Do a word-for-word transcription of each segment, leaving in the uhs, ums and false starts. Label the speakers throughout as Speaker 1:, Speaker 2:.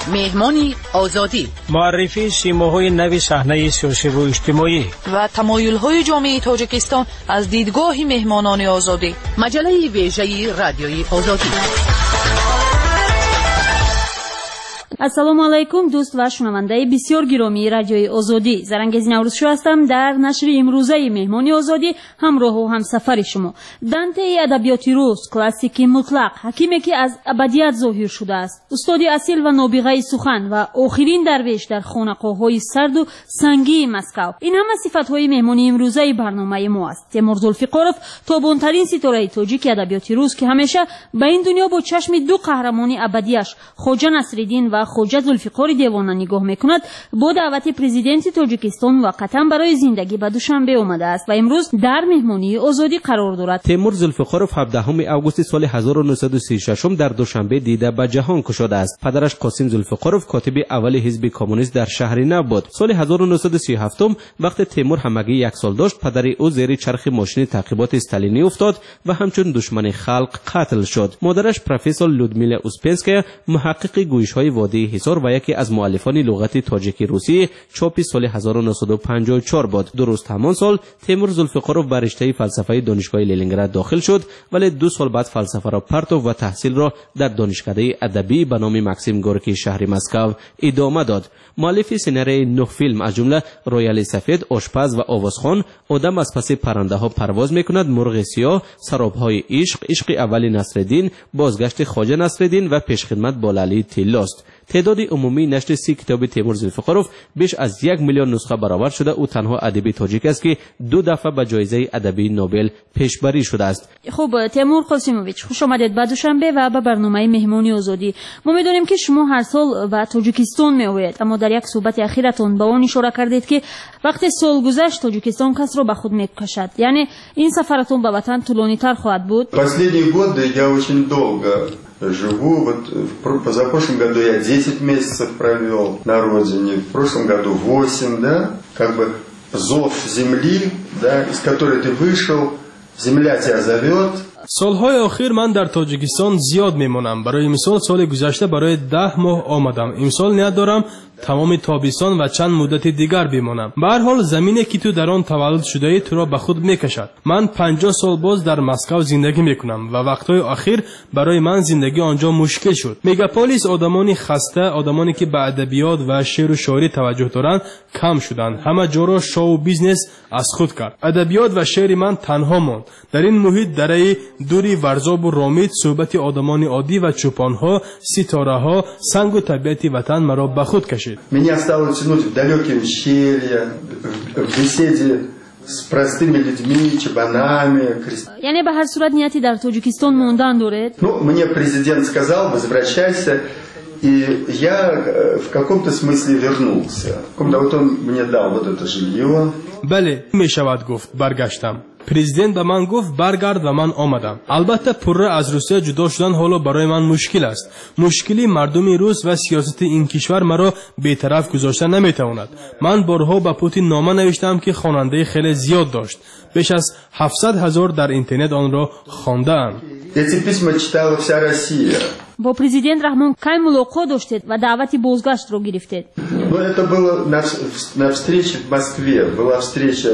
Speaker 1: مهمانی آزادی،
Speaker 2: معرفی سیماهای نوی صحنه سیاسی و اجتماعی
Speaker 3: و تمایل‌های جامعه تاجیکستان از دیدگاه مهمانان آزادی.
Speaker 1: مجله ویژه رادیوی آزادی.
Speaker 4: ассалому алайкум дӯст ва шунавандаи бисёр гиромии радиои озодӣ. Зарангези наврӯзшӯ ҳастам. Дар нашри имрӯзаи меҳмони озодӣ ҳамроҳу ҳамсафари шумо. Дантеи адабиёти рус, классики мутлақ, ҳакиме ки аз абадият зоҳир шудааст, устоди асил ва нобиғаи сухан ва охирин дарвеш дар хонақоҳҳои сарду сангии Москав. Ин ҳама сифатҳои меҳмони имрӯзаи барномаи мо аст. Темур Зулфиқоров, тобонтарин ситораи тоҷики адабиёти рус, ки ҳамеша ба ин дунё бо чашми ду қаҳрамони абадияш Хоҷа Насриддин ва Хоҷа Зулфиқори Девона нигоҳ мекунад, бо даъвати президенти Тоҷикистон муваққатан барои зиндагӣ ба Душанбе омадааст ва имрӯз дар меҳмонии озодӣ қарор дорад.
Speaker 5: Темур Зулфиқоров ҳабдаҳуми августи соли ҳазору нӯҳсаду си и шашум дар Душанбе дида ба ҷаҳон кушодааст. Падараш Қосим Зулфиқоров котиби аввали ҳизби коммунист дар шаҳри Нав буд. Соли ҳазору нӯҳсаду си и ҳафтум вақте Темур ҳамагӣ як сол дошт, падари ӯ зери чархи мошини таъқиботи сталинӣ уфтод ва ҳамчун душмани халқ қатл шуд. Модараш профессор Людмила Успенская, муҳаққиқи гӯишҳои водии Ҳисор ва яке аз муаллифони луғати тоҷики русӣ, чопи соли ҳазору нӯҳсаду панҷоҳу чор буд. Дуруст ҳамон сол Темур Зулфиқоров ба риштаи фалсафаи донишгоҳи Ленинград дохил шуд, вале ду сол баъд фалсафаро партов ва таҳсилро дар донишкадаи адабӣ ба номи Максим Горкии шаҳри Москав идома дод. муаллифи сценарияи нӯҳ филм, аз ҷумла Рояли сафед, Ошпаз ва Овозхон, Одам аз паси паррандаҳо парвоз мекунад, Мурғи сиёҳ, Саробҳои ишқ, Ишқи аввали Насриддин, Бозгашти Хоҷа Насриддин ва Пешхидмат бо Лалии Тиллост. تعدادی عمومی نشر سی کتاب تیمور زولفیقاروف بیش از یک میلیون نسخه برآورد شده. او تنها ادیب تاجیک است که دو دفعه به جایزه ادبی نوبل پیشبری شده است.
Speaker 4: خب تیمور قاسموویچ، خوش آمدید به دوشنبه و به برنامه مهمانی آزادی. ما میدونیم که شما هر سال به تاجیکستان میآیید، اما در یک صحبت اخیرتون به آن اشاره کردید که وقتی سال گذشت تاجیکستان کس را به خود میکشد. یعنی این سفرتون به وطن طولانی‌تر خواهد بود؟
Speaker 6: Последние годы я очень долго живу. Вот в позапрошлом году я десять месяцев провел на родине, в прошлом году восемь, да, как бы зов земли, да, из которой ты вышел, земля тебя зовет.
Speaker 7: سالهای آخر من در تاجیکستان زیاد میمونم. برای مثال سال گذشته برای ده ماه آمدم. امسال نیت دارم تمام تابستان و چند مدت دیگر بمانم. به هر حال زمینی که تو در آن تولد شده ای تو را به خود میکشد. من پنجاه سال باز در مسکو زندگی میکنم و وقتهای اخیر برای من زندگی آنجا مشکل شد. مگاپولیس آدمانی خسته، آدمانی که به ادبیات و شعر و شاعری توجه دارند کم شدند. همه جا را شو بیزنس از خود کرد. ادبیات و شعر من تنها ماند. در این محیط درای دوری ورزاب و رامید صحبت آدمان عادی و چوپانها، ستاره‌ها، سنگ و طبیعت وطن مرا به خود کشید.
Speaker 6: Меня стало тянуть в далекие ущелья, в беседе с простыми людьми, чабанами.
Speaker 4: یعنی به هر صورت نیتی در تاجیکستان موندن دارید؟
Speaker 6: Ну, мне президент сказал, возвращайся, и я в каком-то смысле вернулся. Вот он мне дал вот это жилье.
Speaker 7: بله، می شود گفت برگشتم. پرزیدنت به من گفت برگرد و من آمدم. البته پره از روسیه جدا شدن حالا برای من مشکل است. مشکلی مردم روس و سیاست این کشور مرا بی‌طرف گذاشته نمیتواند. من بارها به پوتین نامه نوشتم که خواننده خیلی زیاد داشت. بیش از هفتصد هزار در اینترنت آن را خوانده‌ام.
Speaker 6: Эти письма читала вся Россия.
Speaker 4: با президент Рахмон кай мулоқот доштед ва даъвати бозгашт ро гирифтед?
Speaker 6: Ну, это было на, на встрече в Москве. Была встреча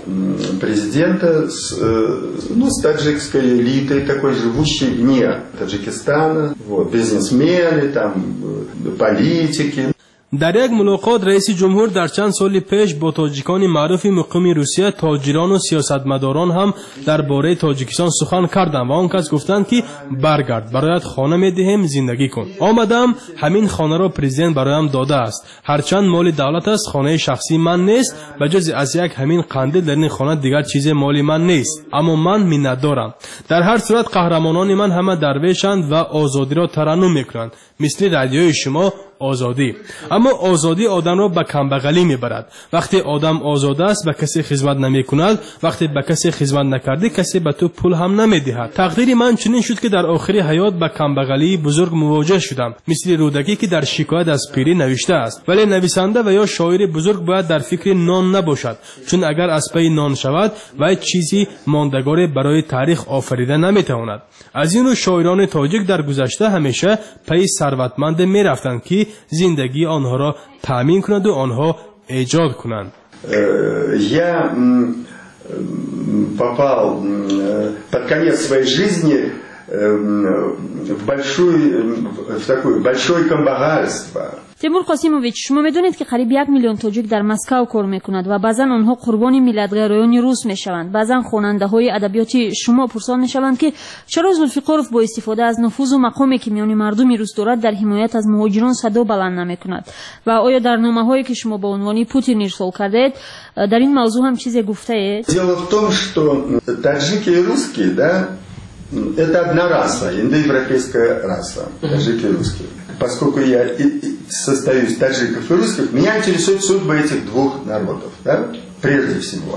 Speaker 6: президента с, ну, с таджикской элитой, такой живущей вне Таджикистана. Вот, бизнесмены, там, политики.
Speaker 7: در یک ملاقات رئیس جمهور در چند سال پیش با تاجیکان معروف مقیم روسیه، تاجران و سیاستمداران هم درباره تاجیکستان سخن کردند و آن کس گفتند که برگرد، برایت خانه میدهیم، زندگی کن. آمدم، همین خانه را پرزیدنت برایم داده است. هرچند مال دولت است، خانه شخصی من نیست. بجز از یک همین قندیل در این خانه دیگر چیز مالی من نیست، اما من منت دارم. در هر صورت قهرمانان من همه درویشند و آزادی را ترنم میکنند، مثل رادیوی شما آزادی. اما آزادی آدم را به کمبغلی میبرد. وقتی آدم آزاد است به کسی خدمت نمیکند، وقتی به کسی خدمت نکردی کسی به تو پول هم نمیدهد. تقدیر من چنین شد که در آخر حیات به کمبغلی بزرگ مواجه شدم، مثل رودکی که در شکایت از پیری نوشته است. ولی نویسنده و یا شاعر بزرگ باید در فکر نان نباشد، چون اگر از پی نان شود و چیزی ماندگار برای تاریخ آفریده نمیتواند. از این رو شاعران تاجیک در گذشته همیشه پی ثروتمند میرفتند که زندگی آنها را تأمین کند و آنها ایجاد کنند.
Speaker 6: Я попал под конец своей жизни в большое, в такое большое камбагальство.
Speaker 4: تیمور قاسیموویچ، شما میدونید که قریب یک میلیون تاجیک در مسکو کار میکند و بعضا آنها قربانی ملت‌گرایان روس میشوند. بعضا خواننده های ادبیاتی شما پرسان میشوند که چرا زولفیقاروف با استفاده از نفوذ و مقامی که میان مردم روس دارد در حمایت از مهاجران صدا بلند نمیکند و آیا در نامه‌هایی که شما با عنوان پوتین ارسال کردید در این موضوع هم چیزی گفته اید؟
Speaker 6: Дело в том, что таджики и русские, да, это одна раса, индоевропейская раса, таджики и русские. Поскольку я состою из таджиков и русских, меня интересует судьба этих двух народов, да, прежде всего.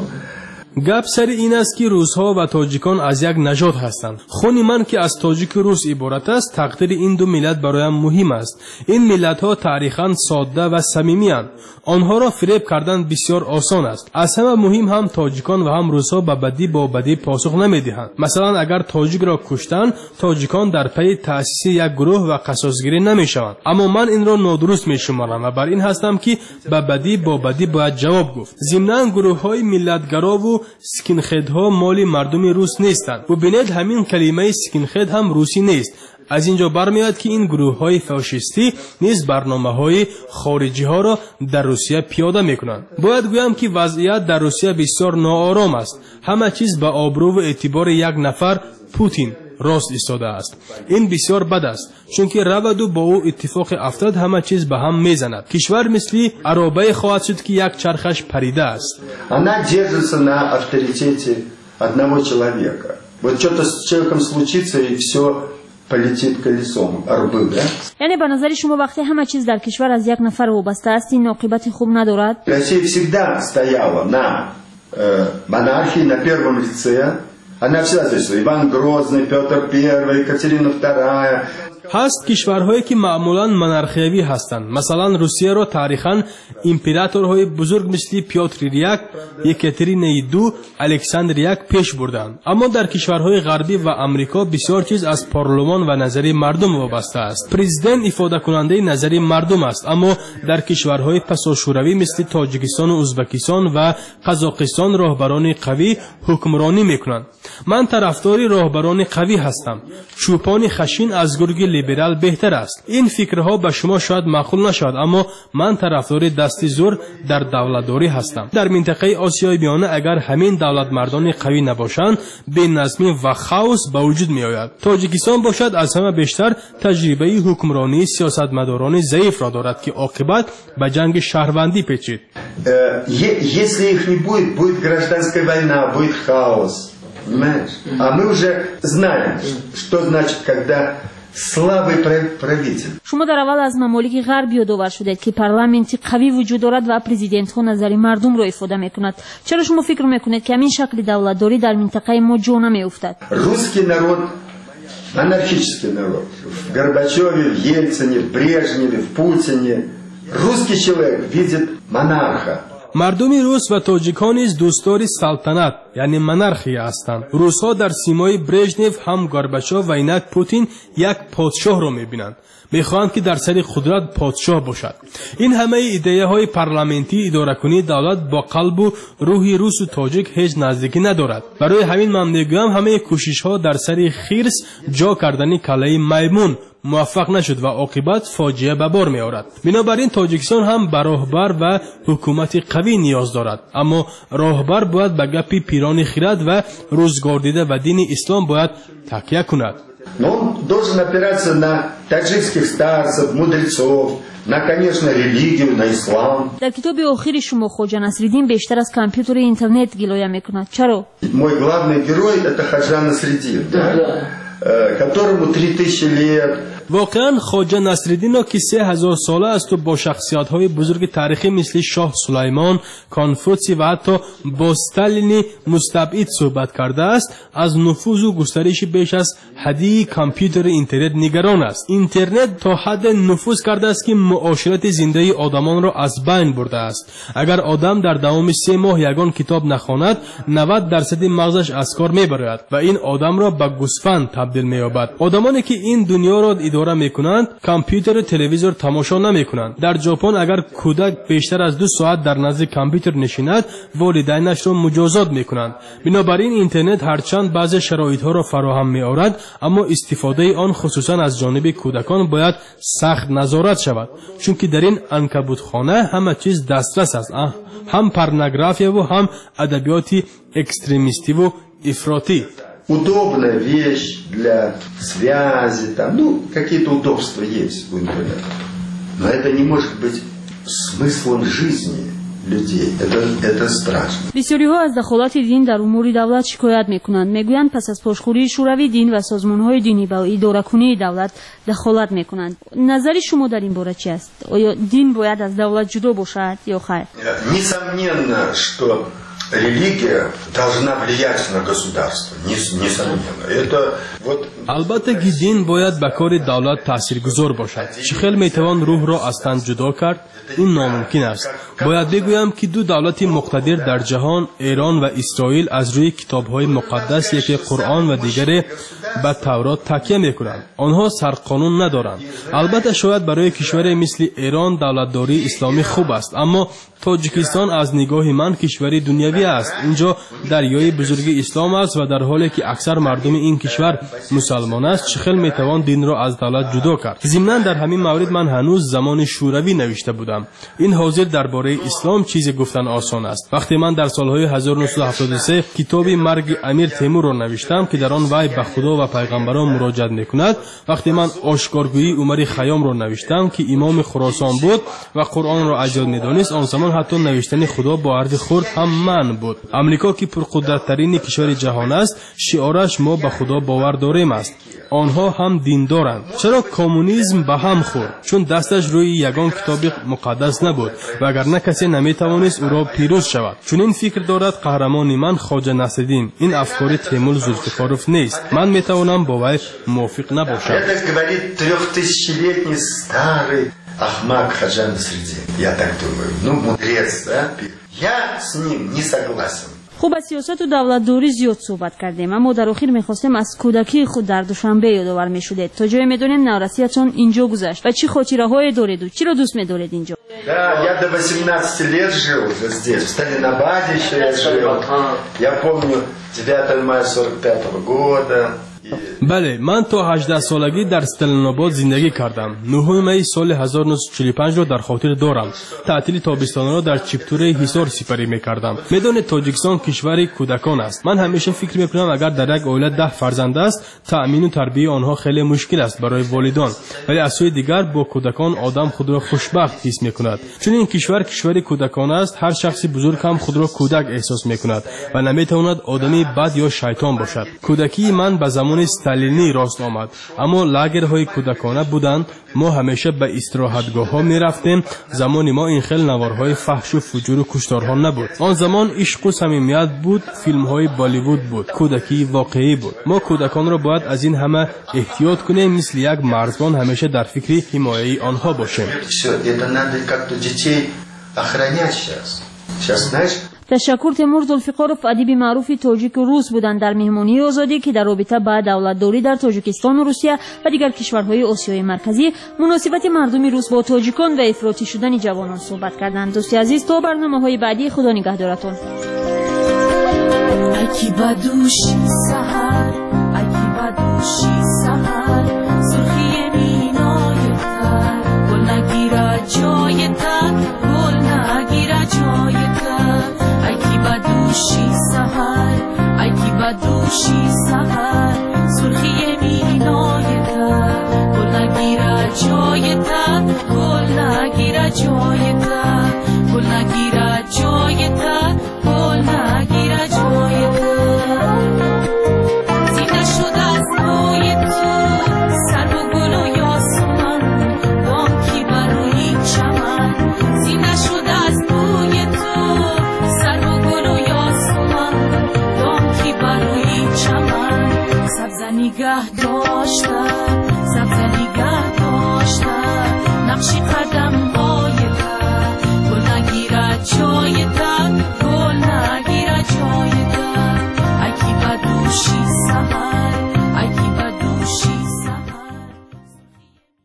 Speaker 7: گپ سر این است که روس‌ها و تاجیکان از یک نژاد هستند. خون من که از تاجیک روس عبارت است، تقدیر این دو ملت برایم مهم است. این ملت‌ها تاریخاً ساده و صمیمی‌اند. آنها را فریب کردن بسیار آسان است. از همه مهم هم تاجیکان و هم روس‌ها به بدی با بدی پاسخ نمی‌دهند. مثلا اگر تاجیک را کشتند، تاجیکان در پی تأسیس یک گروه و قصاص‌گیری نمی‌شوند. اما من این را نادرست می‌شمارم و بر این هستم که به بدی با بدی باید جواب گفت. ضمناً گروه‌های ملت‌گرا و سکینخدها مال مردم روس نیستند. و ببینید همین کلمه سکینخد هم روسی نیست. از اینجا برمیاد که این گروه های فاشیستی نیز برنامه های خارجی ها را در روسیه پیاده میکنند. باید گویم که وضعیت در روسیه بسیار ناآرام است. همه چیز به آبرو و اعتبار یک نفر پوتین راست ایستاده است. این بسیار بد است، چون که رود و با او اتفاق افتاد همه چیز به هم میزند. کشور مثلی عرابه خواهد شد که یک چرخش پریده است.
Speaker 6: Она держится на авторитете одного человека. Вот что-то с человеком случится и все полетит колесом. Арбы, да?
Speaker 4: یعنی به نظر شما وقتی همه چیز در کشور از یک نفر وابسته است این عاقبت خوب ندارد؟
Speaker 6: Россия всегда стояла на э, монархии, на первом лице. Она всегда здесь. Иван Грозный, Петр Первый, Екатерина Вторая.
Speaker 7: هست کشورهایی که معمولاً منارخیوی هستند. مثلا روسیه را تاریخاً امپراتورهای بزرگ مثل پیوتر یک، یکاترین دو، الکساندر یک پیش بردند. اما در کشورهای غربی و آمریکا بسیار چیز از پارلمان و نظری مردم وابسته است. پرزیدنت افاده کننده نظری مردم است، اما در کشورهای پساشوروی مثل تاجیکستان و ازبکستان و قزاقستان راهبران قوی حکمرانی میکنند. من طرفدار راهبران قوی هستم. چوپان خشین از گرگ لیبرال بهتر است. این فکرها به شما شاید معقول نشود، اما من طرفدار دستی زور در دولتداری هستم. در منطقه آسیای میانه اگر همین دولت مردان قوی نباشند، بی‌نظمی و خاوس به وجود می آید. تاجیکستان باشد از همه بیشتر تجربه حکمرانی سیاستمداران ضعیف را دارد که عاقبت به جنگ شهروندی پیچید.
Speaker 6: Если их не будет, будет гражданская война, будет хаос. Понимаешь? А мы уже знаем, что значит, когда слабый правитель.
Speaker 4: شما در اول از ممالک غرب یادآور شدید که پارلمانتی قوی وجود دارد و پرزیدنت ها نظر مردم را افاده میکند. چرا شما فکر میکنید که همین شکل دولتداری در منطقه ما جا نمیافتد؟
Speaker 6: Русский народ анархический народ. В Горбачеве, в Ельцине, в Брежневе, в Путине русский человек видит монарха.
Speaker 7: مردم روس و تاجیکان نیز دوستدار سلطنت یعنی منارخی هستند. روس‌ها در سیمای برژنف هم گورباچوف و اینک پوتین یک پادشاه را می‌بینند. می‌خواهند که در سر قدرت پادشاه باشد. این همه ایده‌های پارلمانتی اداره کنی دولت با قلب و روحی روس و تاجیک هیچ نزدیکی ندارد. برای همین من می‌گویم همه کوشش‌ها در سر خرس جا کردن کله میمون موفق نشد و عاقبت فاجعه به بار می آورد. بنابراین تاجیکستان هم به راهبر و حکومت قوی نیاز دارد، اما راهبر باید به گپ پیران خرد و روزگار دیده و دین اسلام باید تکیه کند.
Speaker 6: Но он должен опираться на таджикских старцев, мудрецов, на, конечно, религию, на ислам.
Speaker 4: در کتاب آخر شما خواجه نصرالدین بیشتر از کامپیوتر اینترنت گلایه میکند. چرا؟
Speaker 6: Мой главный герой это Хаджа Насреддин, да, которому три тысячи лет.
Speaker 7: واقعا خواجه نصرالدین که سه هزار ساله است و با شخصیت های بزرگ تاریخی مثل شاه سلیمان، کانفوسی و حتی با استالین مستبعد صحبت کرده است، از نفوذ و گسترش بیش از حدی کامپیوتر اینترنت نگران است. اینترنت تا حد نفوذ کرده است که معاشرت زنده آدمان را از بین برده است. اگر آدم در دوام سه ماه یگان کتاب نخواند، نود درصد مغزش از کار میبرد و این آدم را به گوسفند تبدیل تبدیل می‌یابد. آدمانی که این دنیا را اداره می‌کنند کامپیوتر و تلویزیون تماشا نمی‌کنند. در ژاپن اگر کودک بیشتر از دو ساعت در نزد کامپیوتر نشیند والدینش را مجازات می‌کنند. بنابراین اینترنت هرچند بعضی شرایط‌ها را فراهم می‌آورد اما استفاده آن خصوصا از جانب کودکان باید سخت نظارت شود، چون که در این عنکبوتخانه همه چیز دسترس است، هم порнография و هم ادبیات экстремисти و افراطی.
Speaker 6: Удобная вещь для связи, там, ну, какие-то удобства есть у интернета. Но это не может быть смыслом жизни людей. Это, это страшно.
Speaker 4: بسیاری‌ها از دخالت دین در امور دولت شکایت می‌کنند. می‌گویند پس از پاشخوری شوروی دین و سازمان‌های دینی به اداره‌کنی دولت دخالت می‌کنند. نظر شما در این باره چی است؟ آیا دین باید از دولت جدا باشد یا خیر؟
Speaker 6: Несомненно, что религия должна влиять на государство. Несомненно. Это вот
Speaker 7: البته که دین باید به کار دولت تاثیرگذار باشد. چخیل میتوان روح را از تن جدا کرد؟ این ناممکن است. باید بگویم که دو دولت مقتدر در جهان، ایران و اسرائیل، از روی کتاب‌های مقدس یکی قرآن و دیگری به تورات تکیه می‌کنند. آنها سرقانون ندارند. البته شاید برای کشوری مثل ایران دولتداری اسلامی خوب است، اما تاجیکستان از نگاه من کشوری دنیوی است. اینجا دریای بزرگ اسلام است و در حالی که اکثر مردم این کشور مسلمان است، چخیل میتوان دین را از دولت جدا کرد؟ ضمناً در همین مورد من هنوز زمان شوروی نوشته بودم. این حاضر درباره اسلام چیزی گفتن آسان است. وقتی من در سالهای هزار و نهصد و هفتاد و سه کتاب مرگ امیر تیمور را نوشتم که در آن وی به خدا و پیغمبران مراجعت میکند، وقتی من آشکارگویی عمر خیام را نوشتم که امام خراسان بود و قرآن را اجل میدانست، آن زمان حتی نوشتن خدا با حرف خرد هم من بود. امریکا که پرقدرترین کشور جهان است، شعارش ما به خدا باور داریم است. آنها هم دین دارند. چرا کمونیسم به هم خورد؟ چون دستش روی یگان کتاب مقدس نبود و اگر نه کسی نمیتوانست او را پیروز شود. چون این فکر دارد قهرمان من خواجه نصرالدین. این افکار تیمور زلفقارов نیست. من میتوانم با وی موافق نباشم.
Speaker 6: Это говорит трехтысячелетний старый Ахмак Хаджа Насреддин. Я так думаю. Ну, мудрец, да? Я с ним не согласен.
Speaker 4: خوب از سیاست و دولتداری زیاد صحبت کردیم، اما در آخر میخواستیم از کودکی خود در دوشنبه یادآور میشدید. تا جایی میدونیم نورسیتون اینجا گذشت و چی خاطره های دارید و چی را دوست میدارید اینجا؟
Speaker 6: Да, я до восемнадцати лет жил уже здесь, в Сталинобаде еще я жил. Я помню девятое мая сорок пятого года.
Speaker 7: بله، من تا هجده سالگی در استالیناباد زندگی کردم. نهم می سال هزار و نهصد و چهل و پنج را در خاطر دارم. تعطیل تابستان را در چپتوره حصار سپری می‌کردم. میدانید تاجیکستان کشور کودکان است. من همیشه فکر می‌کنم اگر در یک عائله ده فرزند است، تأمین و تربیت آنها خیلی مشکل است برای والدان. ولی از سوی دیگر با کودکان آدم خود را خوشبخت حس می‌کند. چون این کشور کشور کودکان است، هر شخصی بزرگ هم خود را کودک احساس می‌کند و نمی‌تواند آدمی بد یا شیطان باشد. کودکی من به زمان استالینی راست آمد، اما لاگرهای کودکانه بودند. ما همیشه به استراحتگاه‌ها می‌رفتیم. زمان ما این خیل نوارهای فحش و فجور و کشتارها نبود. آن زمان عشق و صمیمیت بود، فیلم‌های بالیوود بود، کودکی واقعی بود. ما کودکان را باید از این همه احتیاط کنیم، مثل یک مرزبان همیشه در فکر حمایت آنها باشیم.
Speaker 4: تشکر. تیمور زلفقارov ادیب معروف تاجیک و روس بودند در مهمانی آزادی که در رابطه با دولتداری در تاجیکستان و روسیه و دیگر کشورهای آسیای مرکزی، مناسبت مردم روس با تاجیکان و افراطی شدن جوانان صحبت کردند. دوستی عزیز، تا برنامه‌های بعدی، خدا نگهدارتون.
Speaker 8: اکی بدوشی سحر، اکی بدوشی سحر، سرخی مینای تر، گل نگیره جای تر، گل نگیره جای تر. اکی بدوشی سحر، اکی بدوشی سحر، سرخی مینای تر، گل نگیره جای تر، گل نگیره جای تر.